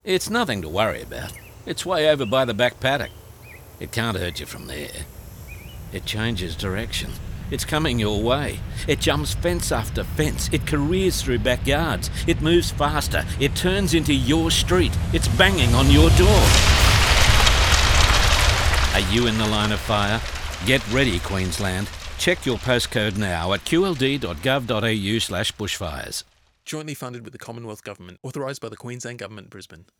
It's nothing to worry about. It's way over by the back paddock. It can't hurt you from there. It changes direction. It's coming your way. It jumps fence after fence. It careers through backyards. It moves faster. It turns into your street. It's banging on your door. Are you in the line of fire? Get ready, Queensland. Check your postcode now at qld.gov.au/bushfires. Jointly funded with the Commonwealth Government, authorised by the Queensland Government, Brisbane.